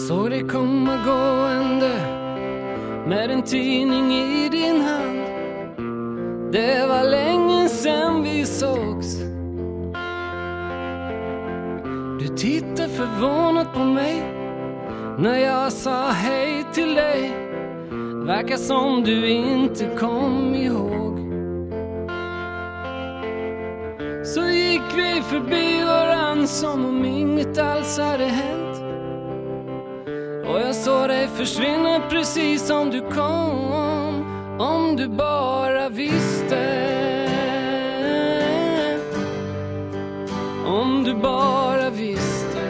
Såg dig komma gående med en tidning i din hand. Det var länge sedan vi sågs. Du tittade förvånat på mig när jag sa hej till dig. Verkar som du inte kom ihåg. Så gick vi förbi varann som om inget alls hade hänt. Och jag såg dig försvinna precis som du kom. Om du bara visste. Om du bara visste.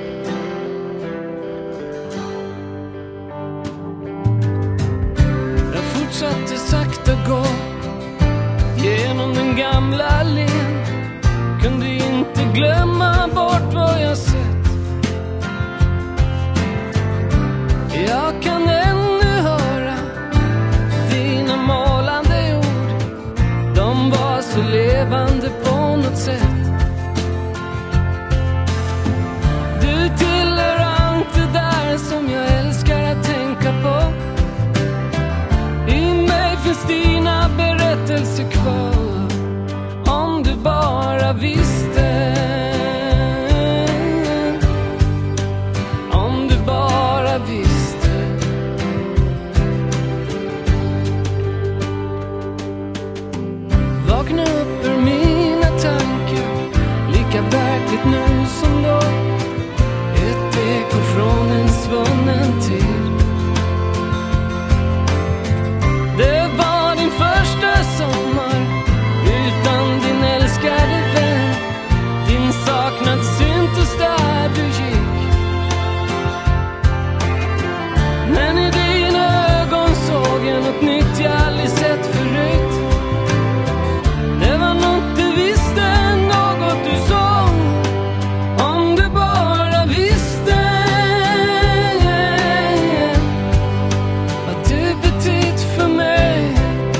Jag fortsatte sakta gå genom den gamla allén. Kunde inte glömma bort vad jag sett. Jag kan ännu höra dina målande ord. De var så levande på något sätt. Du tillhör allt det där som jag älskar att tänka på. I mig finns dina berättelser kvar. Om du bara visste. Om du bara visste. Vakna upp ur mina tankar. Lika verkligt nu som då. Ett eko från en svunnen tid. Det var din första sommar utan din älskade vän. Din saknad syntes där du gick. Men i dina ögon såg jag något nytt jag aldrig sett förut. Det var något du visste, något du såg. Om du bara visste vad du betytt för mig.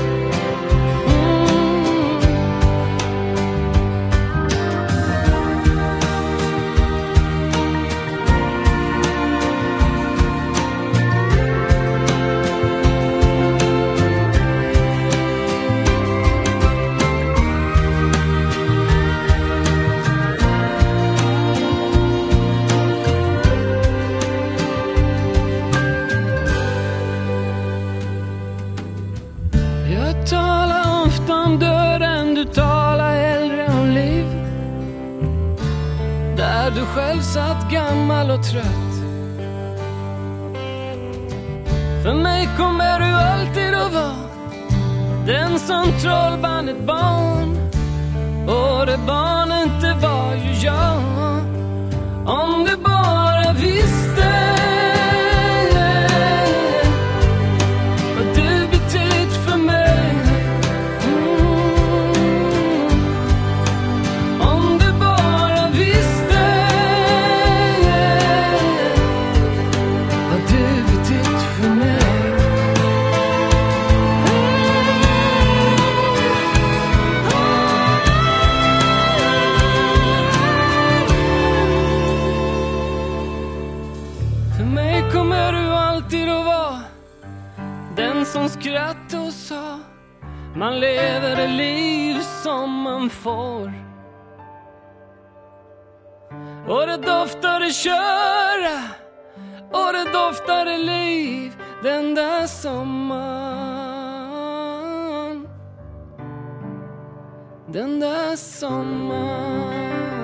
Jag talar ofta om döden, du talar äldre om liv. Där du själv satt gammal och trött. För mig kommer du alltid att vara den som trollband ett barn. Och det barnet det var ju jag. Om du bara visste vad du betytt för mig. Om du bara visste vad du betytt för mig. För mig kommer du alltid att vara den som skrattade och sa man lever det liv som man får. Och det doftade köra och det doftade liv den där sommaren. Den där sommaren.